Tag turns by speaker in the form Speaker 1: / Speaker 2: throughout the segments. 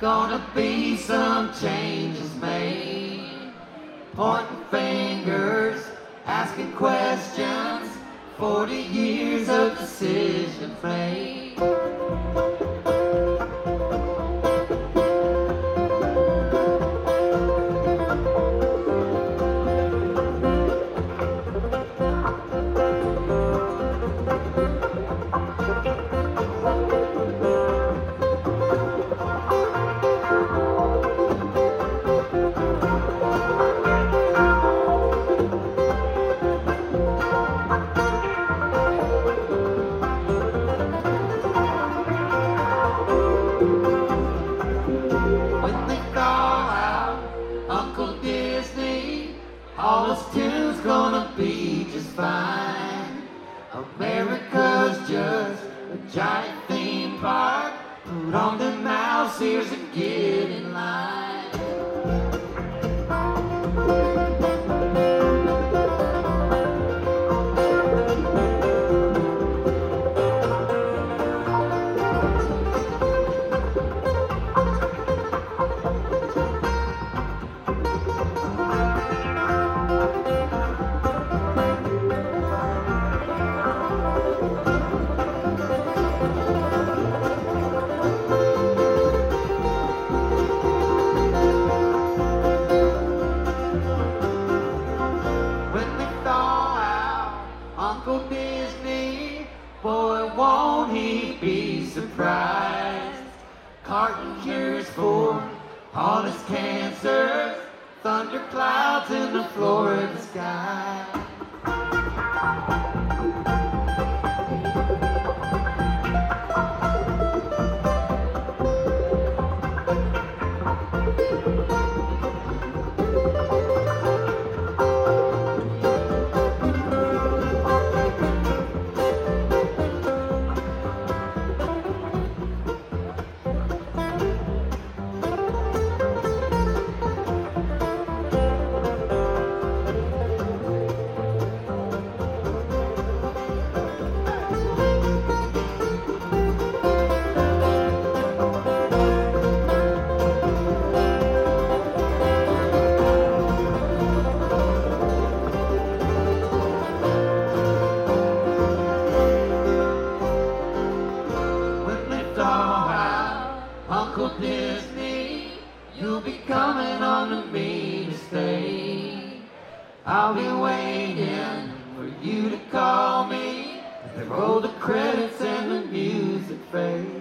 Speaker 1: gonna be some changes made. Pointing fingers, asking questions, 40 years of decisions made. All us two's gonna be just fine. America's just a giant theme park. Put on the mouse ears and get in line. Uncle Disney, boy, won't he be surprised? Carton cures for all his cancers, thunderclouds in the Florida sky. Uncle Disney, you'll be coming on to me to stay. I'll be waiting for you to call me. They roll the credits and the music fades.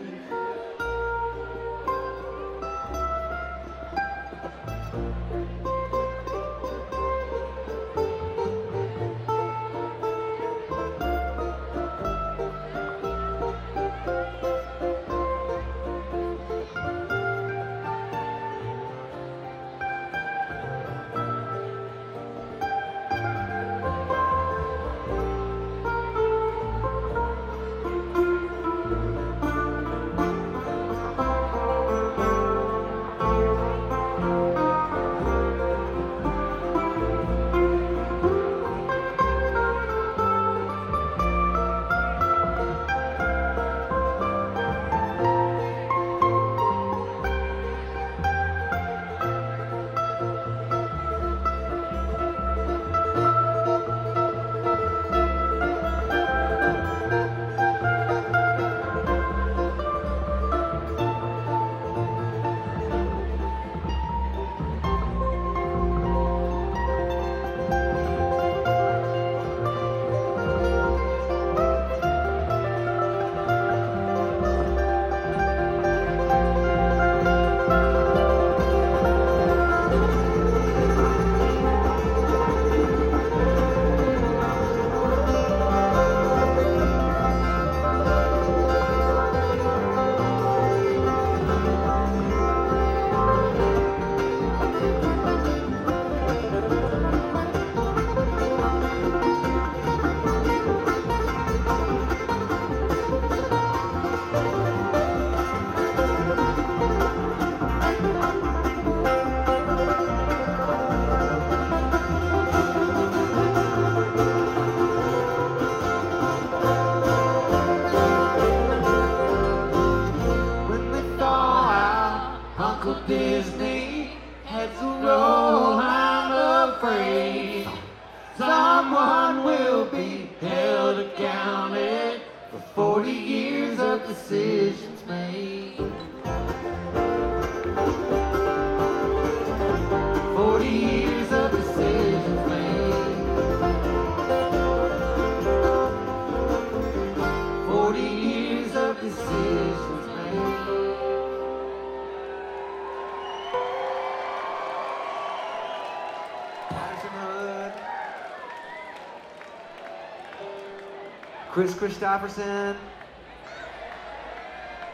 Speaker 2: Chris Christopherson.